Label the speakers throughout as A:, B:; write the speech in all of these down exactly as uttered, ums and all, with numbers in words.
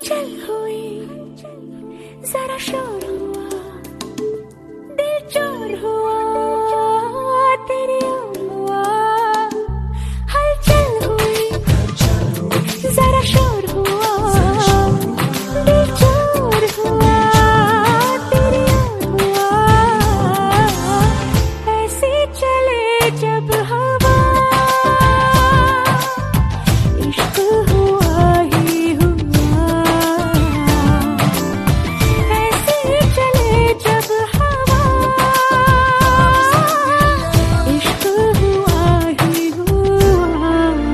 A: हलचल हुई, जरा शोर हुआ, दिल चोर हुआ, तेरी ओर हुआ। हलचल हुई, जरा शोर हुआ, दिल चोर हुआ, तेरी ओर हुआ। ऐसे चले जब हवा, इश्क हुआ ही हुआ। ऐसे चले जब हवा, इश्क हुआ ही हुआ।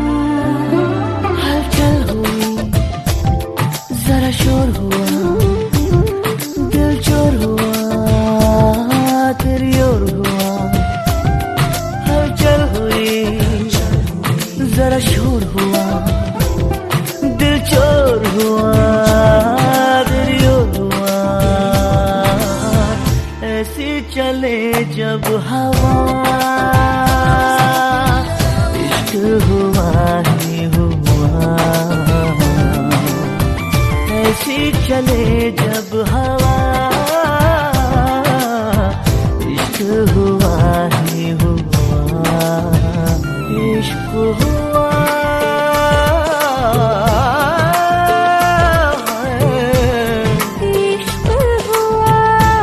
A: हलचल हुई, जरा शोर हुआ, दिल चोर हुआ, तेरी ओर हुआ। हलचल हुई, जरा शोर हुआ, दिल चोर हुआ, तेरी ओर हुआ। ऐसी चले जब हवा, इश्क हुआ ही हुआ। ऐसी चले जब हवा, इश्क हुआ ही हुआ। इश्क हुआ, इश्क हुआ।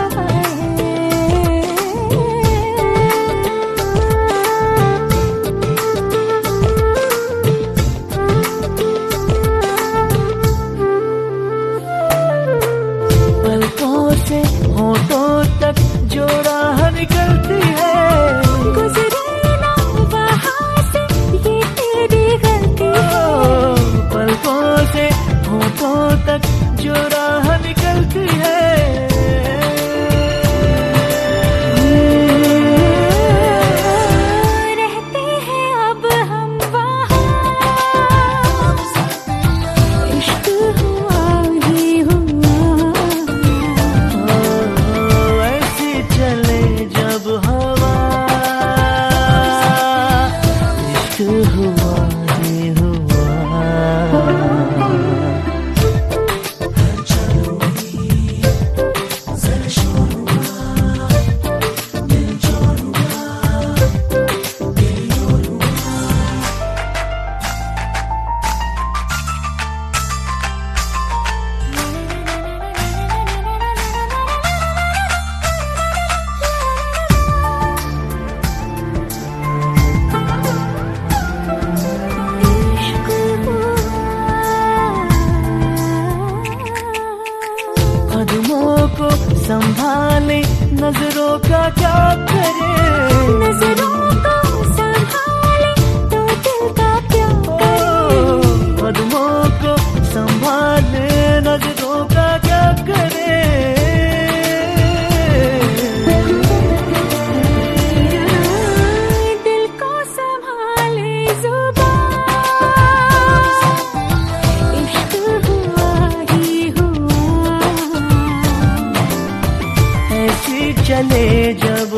A: पलकों से होठों तक जो राह निकलती है, गुजरे ना वहाँ से ये तेरी गलती है। पलकों से होठों तक जो राह निकलती है, रहते हैं अब हम वहाँ। इश्क हुआ ही हुआ। ऐसी चले जब हवा, इश्क हुआ ही हुआ। कदमों को संभाले, नजरों का क्या करे। नजरों को संभाले तो दिल का क्या करे। कदमों को संभाले, नजरों का क्या करे। दिल को संभाले जुबान, इश्क हुआ ही हुआ। ऐसी चले जब